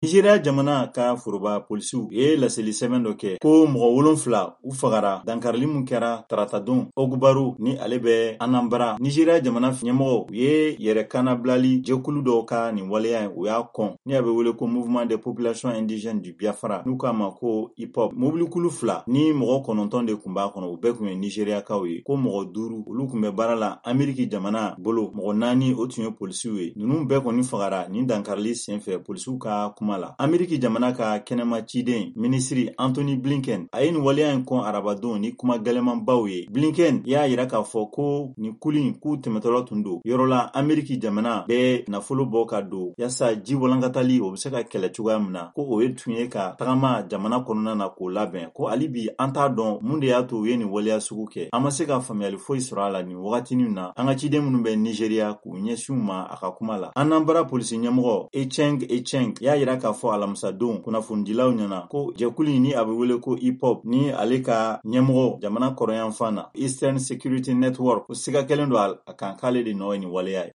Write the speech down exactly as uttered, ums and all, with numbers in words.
Nigeria jamana ka foroba polisiw ye laseli sɛbɛn dɔ kɛ ko mɔgɔ wolonfila u fagara dankarili mun kɛra taratadon Ogbaru ni ale bɛ Anambra. Nigeria jamana ɲɛmɔgɔ u ye yɛrɛkanabilali jɛkulu dɔw ka nin waleya u y'a kɔn ni a bɛ wele ko Mouvement des Populations Indigènes du Biafra n'u k'a ma ko I P O B. Mobilikulu fila ni mɔgɔ kɔnɔntɔn de kun b'a kɔnɔ u bɛɛ kun ye Nigeriakaw ye ko mɔgɔ duuru olu kun bɛ baara la Ameriki jamana bolo mɔgɔ naani o tun ye polisiw ye. Ninnu bɛɛ kɔni fagara nin dankarili senfɛ polisiw ka kuma la. Ameriki jamana ka kɛnɛma ciden minisiri Anthony Blinken a ye nin waleya in kɔn arabadon ni kuma gɛlɛmanbaw ye. Blinken y'a yira k'a fɔ ko nin kulu in k'u tɛmɛtɔla tun don yɔrɔ la Ameriki jamana bɛ nafolo bɔ ka don yasa ji walankatali o bɛ se ka kɛlɛ cogoya min na ko o ye tun ye ka tagama jamana kɔnɔna na k'o labɛn ko hali bi an t'a dɔn mun de y'a to u ye nin waleya sugu kɛ. An ma se ka faamuyali foyi sɔrɔ a la nin wagatinin na an ka ciden minnu bɛ Nigeria k'u ɲɛsin u ma a ka kuma la. Anambra polisi ɲɛmɔgɔ Echeng Echeng y'a yira k'a fɔ alamisadon kunnafonidilaw ɲɛna ko jɛkulu in ni a bɛ wele ko I P O B ni ale ka ɲɛmɔgɔ jamana kɔrɔyanfan na Eastern Security Network ko siga kɛlen don a kan k'ale de nɔ ye nin waleya ye.